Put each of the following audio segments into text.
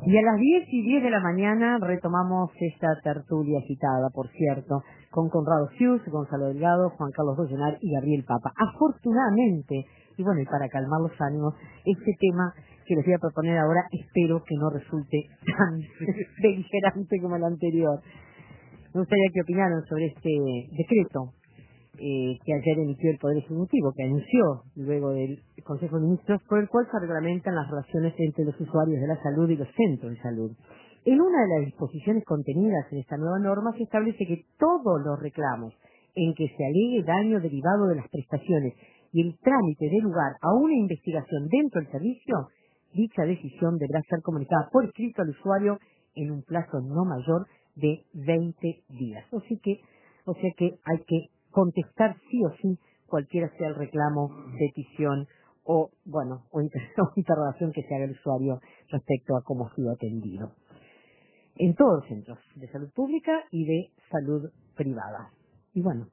Y a las 10:10 de la mañana retomamos esta tertulia citada, por cierto, con Conrado Schius, Gonzalo Delgado, Juan Carlos Dollenar y Gabriel Papa. Afortunadamente, y bueno, y para calmar los ánimos, este tema que les voy a proponer ahora espero que no resulte tan beligerante como el anterior. Me gustaría que opinaran sobre este decreto que ayer emitió el Poder Ejecutivo, que anunció luego del Consejo de Ministros, por el cual se reglamentan las relaciones entre los usuarios de la salud y los centros de salud. En una de las disposiciones contenidas en esta nueva norma se establece que todos los reclamos en que se alegue daño derivado de las prestaciones y el trámite dé lugar a una investigación dentro del servicio, dicha decisión deberá ser comunicada por escrito al usuario en un plazo no mayor de 20 días. O sea que hay que contestar sí o sí cualquiera sea el reclamo, petición o interrogación que se haga el usuario respecto a cómo ha sido atendido. En todos los centros de salud pública y de salud privada. Y bueno,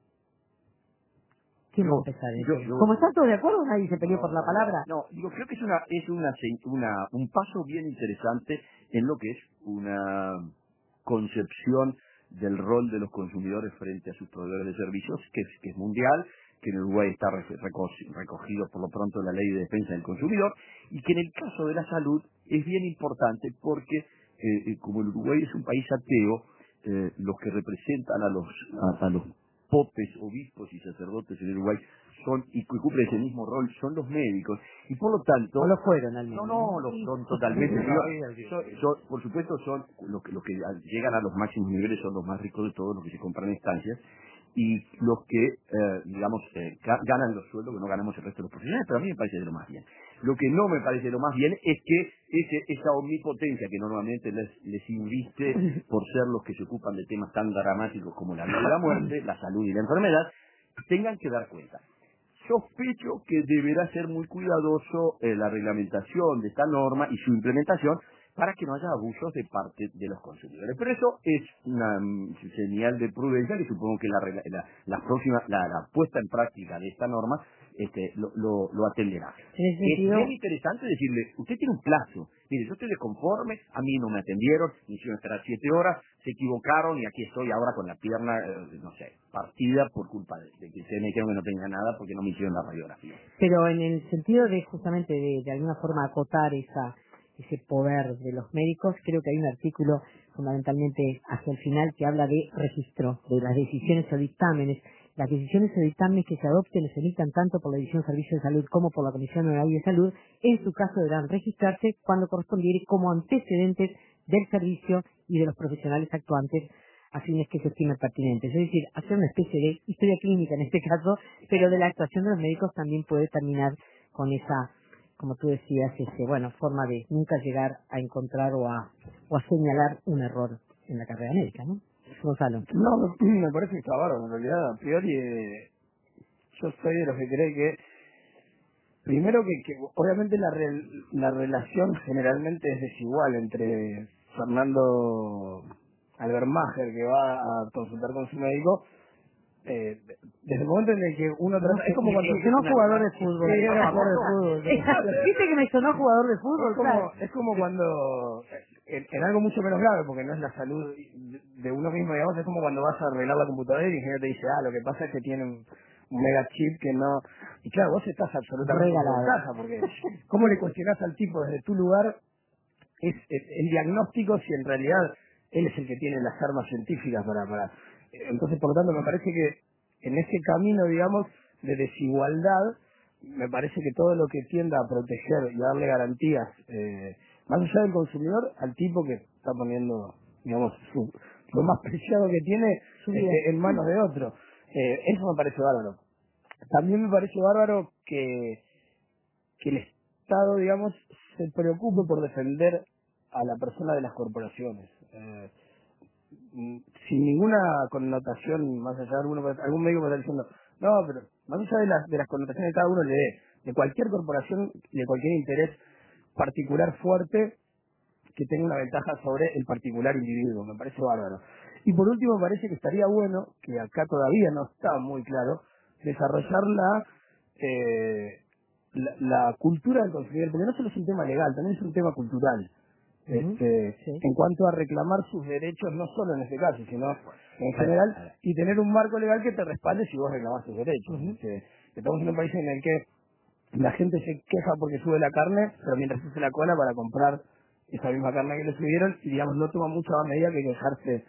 ¿quién va a empezar? Como están todos de acuerdo, nadie se peleó por la palabra. No, creo que es un paso bien interesante en lo que es una concepción del rol de los consumidores frente a sus proveedores de servicios, que es mundial, que en Uruguay está recogido por lo pronto en la Ley de Defensa del Consumidor, y que en el caso de la salud es bien importante porque como el Uruguay es un país ateo, los que representan a los popes, obispos y sacerdotes en Uruguay son y cumplen ese mismo rol son los médicos, y por lo tanto O lo fueron al menos. no lo son totalmente. Por supuesto son los que llegan a los máximos niveles, son los más ricos de todos, los que se compran estancias, y los que ganan los sueldos que no ganamos el resto de los profesionales, pero a mí me parece de lo más bien. Lo que no me parece de lo más bien es que esa omnipotencia que normalmente les inviste por ser los que se ocupan de temas tan dramáticos como la vida y la muerte, la salud y la enfermedad, tengan que dar cuenta. Sospecho que deberá ser muy cuidadoso la reglamentación de esta norma y su implementación para que no haya abusos de parte de los consumidores. Pero eso es una señal de prudencia que supongo que la puesta en práctica de esta norma lo atenderá. Es bien interesante decirle, usted tiene un plazo, mire, yo estoy desconforme, a mí no me atendieron, me hicieron esperar 7 horas, se equivocaron y aquí estoy ahora con la pierna, partida por culpa de que ustedes me dijeron que no tenía nada porque no me hicieron la radiografía. Pero en el sentido de justamente de alguna forma acotar ese poder de los médicos, creo que hay un artículo fundamentalmente hacia el final que habla de registro, de las decisiones o dictámenes. Las decisiones o dictámenes que se adopten se emitan tanto por la División de Servicios de Salud como por la Comisión Honoraria de Salud, en su caso deberán registrarse cuando correspondiere como antecedentes del servicio y de los profesionales actuantes a fines que se estimen pertinentes. Es decir, hacer una especie de historia clínica en este caso, pero de la actuación de los médicos también puede terminar con esa, como tú decías, forma de nunca llegar a encontrar o a señalar un error en la carrera médica, ¿no? Gonzalo. No, me parece que está bárbaro. En realidad, a priori, yo soy de los que cree que, primero que obviamente la relación generalmente es desigual entre Fernando Albermacher, que va a consultar con su médico, desde el momento en el que uno trata... Es como cuando... Sonó jugador de fútbol. Sí, era jugador de fútbol. ¿Viste que me sonó jugador de fútbol? Es como cuando... En algo mucho menos grave, porque no es la salud de uno mismo, digamos, es como cuando vas a arreglar la computadora y el ingeniero te dice, lo que pasa es que tiene un mega chip que no... Y claro, vos estás absolutamente en ventaja, porque ¿cómo le cuestionás al tipo desde tu lugar es el diagnóstico si en realidad él es el que tiene las armas científicas para... Entonces, por lo tanto, me parece que en ese camino, digamos, de desigualdad, me parece que todo lo que tienda a proteger y a darle garantías, más allá del consumidor, al tipo que está poniendo, digamos, lo más preciado que tiene en manos de otro. Eso me parece bárbaro. También me parece bárbaro que el Estado, digamos, se preocupe por defender a la persona de las corporaciones. Sin ninguna connotación, más allá de algún médico me está diciendo, no, pero más allá de las connotaciones que cada uno le dé, de cualquier corporación, de cualquier interés particular fuerte que tenga una ventaja sobre el particular individuo, me parece bárbaro. Y por último, me parece que estaría bueno, que acá todavía no está muy claro, desarrollar la cultura del consumidor, porque no solo es un tema legal, también es un tema cultural. en cuanto a reclamar sus derechos, no solo en este caso, sino en general, y tener un marco legal que te respalde si vos reclamás tus derechos. Estamos en un país en el que la gente se queja porque sube la carne, pero mientras hace la cola para comprar esa misma carne que le subieron, y digamos, no toma mucha más medida que quejarse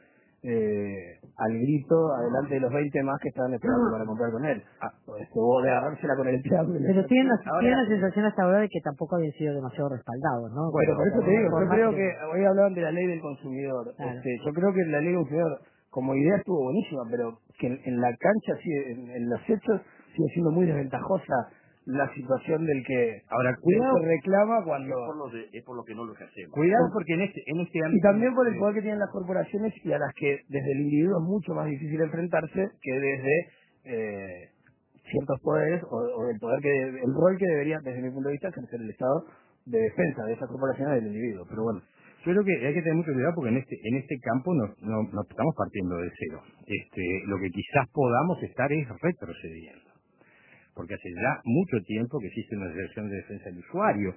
al grito adelante de los 20 más que estaban esperando para comprar con él. O de agarrársela con el empleado. Pero tienen la sensación hasta ahora de que tampoco habían sido demasiado respaldados, ¿no? Bueno, por eso te digo, yo creo que hoy hablaban de la ley del consumidor. Claro. Yo creo que la ley del consumidor como idea estuvo buenísima, pero que en la cancha, en los hechos, sigue siendo muy desventajosa la situación del que ahora cuidado se reclama cuando es por lo que no lo hacemos. Cuidado porque en este ámbito, y también por el poder que tienen las corporaciones y a las que desde el individuo es mucho más difícil enfrentarse que desde ciertos poderes o el poder el rol que debería, desde mi punto de vista, ejercer el Estado de defensa de esas corporaciones del individuo. Pero bueno, yo creo que hay que tener mucho cuidado porque en este campo no estamos partiendo de cero. Lo que quizás podamos estar es retrocediendo, porque hace ya mucho tiempo que existe una Dirección de Defensa del Usuario,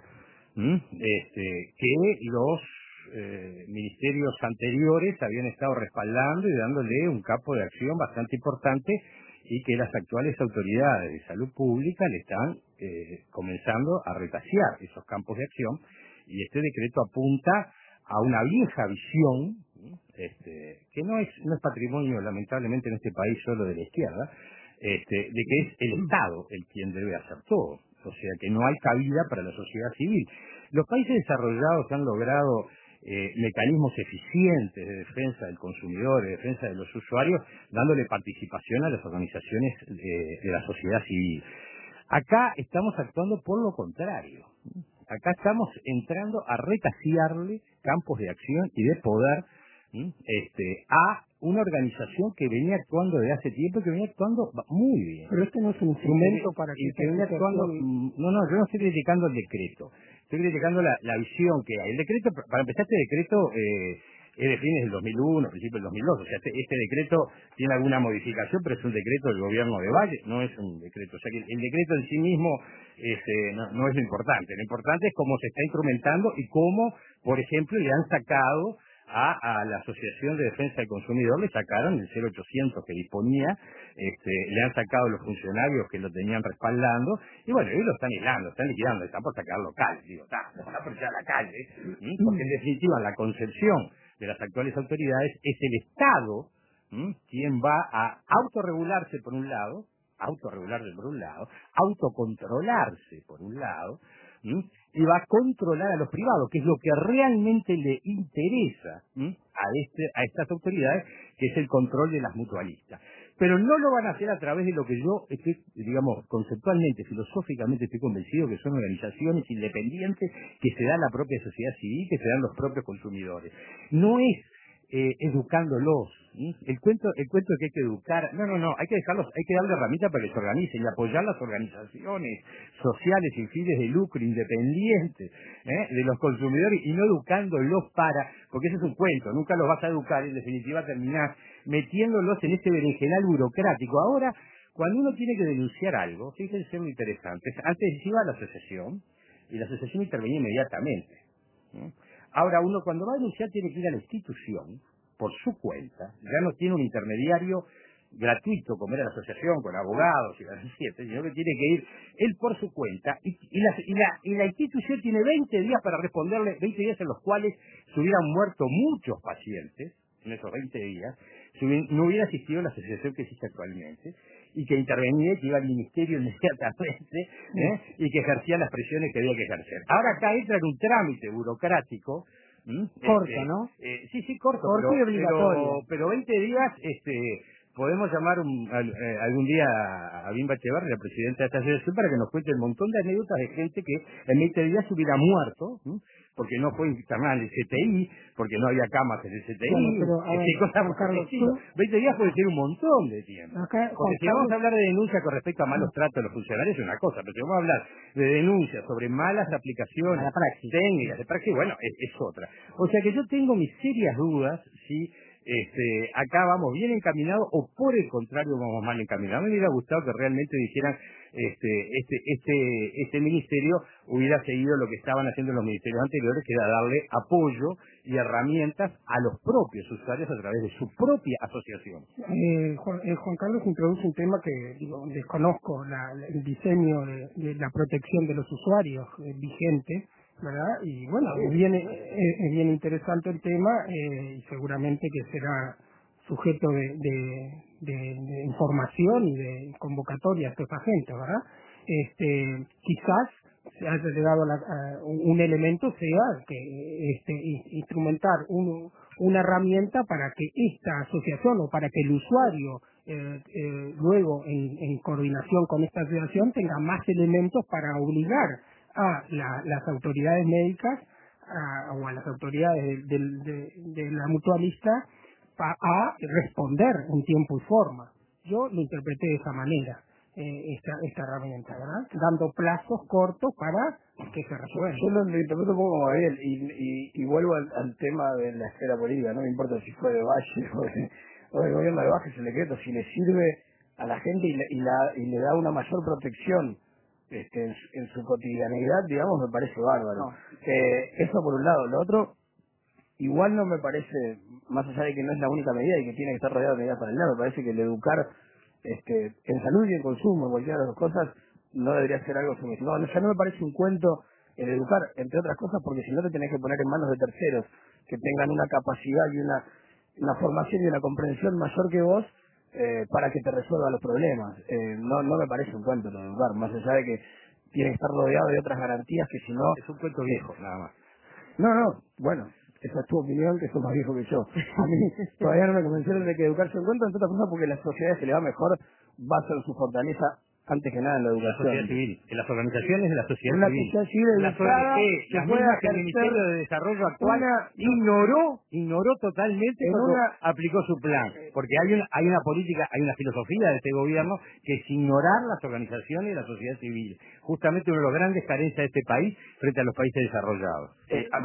que los ministerios anteriores habían estado respaldando y dándole un campo de acción bastante importante, y que las actuales autoridades de salud pública le están comenzando a retasear esos campos de acción, y este decreto apunta a una vieja visión, que no es patrimonio, lamentablemente, en este país solo de la izquierda, de que es el Estado el quien debe hacer todo, o sea que no hay cabida para la sociedad civil. Los países desarrollados han logrado mecanismos eficientes de defensa del consumidor, de defensa de los usuarios, dándole participación a las organizaciones de la sociedad civil. Acá estamos actuando por lo contrario. Acá estamos entrando a retasearle campos de acción y de poder a una organización que venía actuando desde hace tiempo y que venía actuando muy bien. Pero este no es un instrumento para que venía actuando. No, yo no estoy criticando el decreto. Estoy criticando la visión que hay. El decreto, para empezar, este decreto es de fines del 2001, principios del 2002. O sea, este decreto tiene alguna modificación, pero es un decreto del gobierno de Valle, no es un decreto. O sea, que el decreto en sí mismo no es lo importante. Lo importante es cómo se está instrumentando y cómo, por ejemplo, le han sacado a la Asociación de Defensa del Consumidor, le sacaron el 0800 que disponía, le han sacado los funcionarios que lo tenían respaldando, y bueno, ellos lo están aislando, están liquidando, están por sacar local, digo, lo van a poner a la calle, porque en definitiva la concepción de las actuales autoridades es el Estado quien va a autorregularse por un lado, autocontrolarse por un lado, y va a controlar a los privados, que es lo que realmente le interesa a estas autoridades, que es el control de las mutualistas. Pero no lo van a hacer a través de lo que yo estoy, digamos, conceptualmente, filosóficamente estoy convencido que son organizaciones independientes que se dan la propia sociedad civil, que se dan los propios consumidores. No es educándolos. El cuento de que hay que educar, no, hay que darle herramientas para que se organicen y apoyar las organizaciones sociales sin fines de lucro, independientes de los consumidores, y no educándolos porque eso es un cuento, nunca los vas a educar, y en definitiva terminás metiéndolos en este berenjenal burocrático. Ahora, cuando uno tiene que denunciar algo, fíjense muy interesante, antes se iba a la asociación, y la asociación intervenía inmediatamente. Ahora, uno cuando va a denunciar tiene que ir a la institución por su cuenta, ya no tiene un intermediario gratuito como era la asociación con abogados y las siete, sino que tiene que ir él por su cuenta, y la institución tiene 20 días para responderle, 20 días en los cuales se hubieran muerto muchos pacientes en esos 20 días, si no hubiera existido la asociación que existe actualmente, y que intervenía, que iba al ministerio inmediatamente, y que ejercía las presiones que había que ejercer. Ahora acá entra en un trámite burocrático, corto, ¿no? Sí, corto y obligatorio. Pero 20 días, podemos llamar algún día a Bimba Echeverri, la presidenta de esta asociación, para que nos cuente un montón de anécdotas de gente que en 20 días se hubiera muerto, porque no fue internada en el CTI, porque no había camas en el CTI, cosas por el estilo. 20 días puede ser un montón de tiempo. Porque si vamos a hablar de denuncias con respecto a malos tratos de los funcionarios es una cosa, pero si vamos a hablar de denuncias sobre malas aplicaciones, técnicas de praxis, bueno, es otra. O sea que yo tengo mis serias dudas si acá vamos bien encaminados o por el contrario vamos mal encaminados. Me hubiera gustado que realmente dijeran este ministerio hubiera seguido lo que estaban haciendo los ministerios anteriores, que era darle apoyo y herramientas a los propios usuarios a través de su propia asociación. Juan Carlos introduce un tema que desconozco, el diseño de la protección de los usuarios vigente, ¿verdad? Y bueno, es bien interesante el tema y seguramente que será sujeto de información y de convocatoria a estos agentes, ¿verdad? Quizás se haya llegado un elemento sea que instrumentar una herramienta para que esta asociación o para que el usuario luego en coordinación con esta asociación tenga más elementos para obligar a las autoridades médicas o a las autoridades de la mutualista a responder en tiempo y forma. Yo lo interpreté de esa manera, esta herramienta, ¿verdad? Dando plazos cortos para que se resuelva. Yo lo interpreto como Gabriel y vuelvo al tema de la esfera política, no me importa si fue de Valle o del gobierno de Valle ese decreto, si le sirve a la gente y le da una mayor protección en su cotidianidad, digamos, me parece bárbaro. Eso por un lado. Lo otro, igual no me parece, más allá de que no es la única medida y que tiene que estar rodeado de medidas paralelas, me parece que el educar en salud y en consumo, cualquiera de las dos cosas, no debería ser algo subestimado. No, ya no me parece un cuento el educar, entre otras cosas, porque si no te tenés que poner en manos de terceros que tengan una capacidad y una formación y una comprensión mayor que vos para que te resuelva los problemas. No me parece un cuento lo de educar, más allá de que tiene que estar rodeado de otras garantías que si no... Es un cuento viejo, nada más. No, bueno, esa es tu opinión, que sos más viejo que yo. A mí todavía no me convencieron de que educarse en cuenta, entre otras cosas porque las sociedades se le va mejor, basa en su fortaleza, antes que nada en la La educación. sociedad civil, en las organizaciones de la sociedad Una civil. sociedad civil educada que las pueda mismas que el ejercer Ministerio de Desarrollo actual ignoró totalmente cuando aplicó su plan. Porque hay una política, hay una filosofía de este gobierno que es ignorar las organizaciones de la sociedad civil. Justamente uno de los grandes carencias de este país frente a los países desarrollados.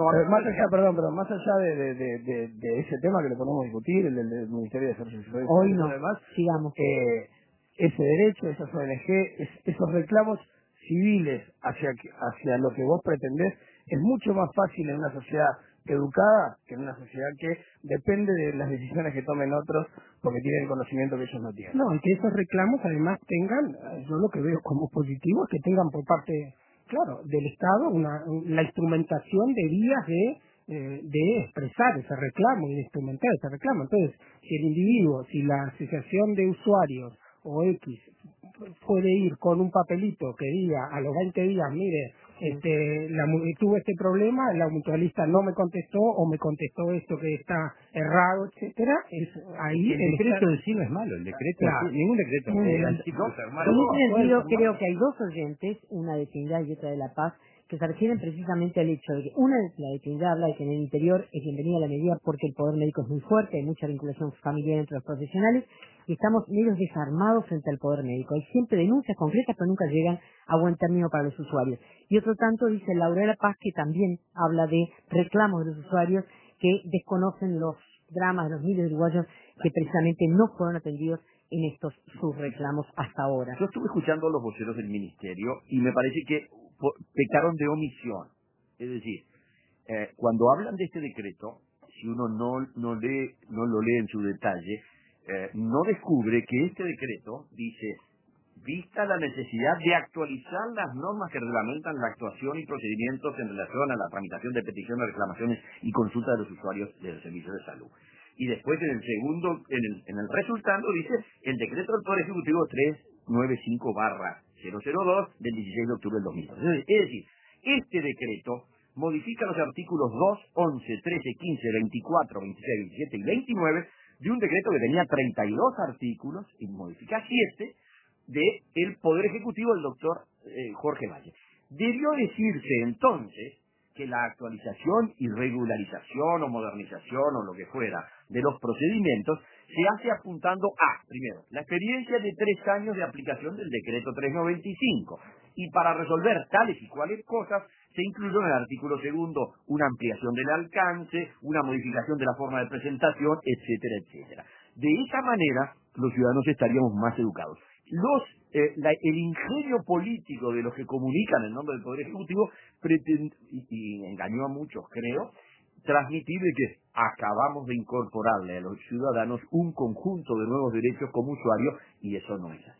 Más allá de ese tema que le podemos discutir, el del Ministerio de Desarrollo Social hoy no, y demás, sigamos. Ese derecho, esas ONG, esos reclamos civiles hacia lo que vos pretendés, es mucho más fácil en una sociedad educada que en una sociedad que depende de las decisiones que tomen otros porque tienen el conocimiento que ellos no tienen. No, y que esos reclamos además tengan, yo lo que veo como positivo es que tengan por parte, claro, del Estado la instrumentación de vías de expresar ese reclamo y de instrumentar ese reclamo. Entonces, si el individuo, si la asociación de usuarios o X puede ir con un papelito que diga a los 20 días, mire, tuve este problema, la mutualista no me contestó o me contestó esto que está errado, etcétera, ahí el decreto en sí no es malo, el decreto, claro. ningún decreto. En ese sentido creo que hay dos oyentes, una de Trinidad y otra de La Paz, que se refieren precisamente al hecho de que una de la de Trinidad habla de que en el interior es bienvenida la medida porque el poder médico es muy fuerte, hay mucha vinculación familiar entre los profesionales y estamos medio desarmados frente al poder médico. Hay siempre denuncias concretas pero nunca llegan a buen término para los usuarios. Y otro tanto dice Laura de La Paz, que también habla de reclamos de los usuarios que desconocen los dramas de los miles de uruguayos que precisamente no fueron atendidos en estos sus reclamos hasta ahora. Yo estuve escuchando a los voceros del ministerio y me parece que pecaron de omisión. Es decir, cuando hablan de este decreto, si uno no lo lee en su detalle, no descubre que este decreto dice, vista la necesidad de actualizar las normas que reglamentan la actuación y procedimientos en relación a la tramitación de peticiones, reclamaciones y consultas de los usuarios del servicio de salud. Y después en el segundo, en el resultado dice el decreto del Poder Ejecutivo 395/002 del 16 de octubre del 2002. Es decir, este decreto modifica los artículos 2, 11, 13, 15, 24, 26, 27 y 29 de un decreto que tenía 32 artículos y modifica 7 del Poder Ejecutivo del doctor Jorge Valle. Debió decirse entonces que la actualización y regularización o modernización o lo que fuera de los procedimientos se hace apuntando a, primero, la experiencia de 3 años de aplicación del decreto 395 y para resolver tales y cuales cosas se incluyó en el artículo 2 una ampliación del alcance, una modificación de la forma de presentación, etcétera, etcétera. De esa manera, los ciudadanos estaríamos más educados. El ingenio político de los que comunican en nombre del Poder Ejecutivo y engañó a muchos, creo, transmitir de que acabamos de incorporarle a los ciudadanos un conjunto de nuevos derechos como usuarios, y eso no es así.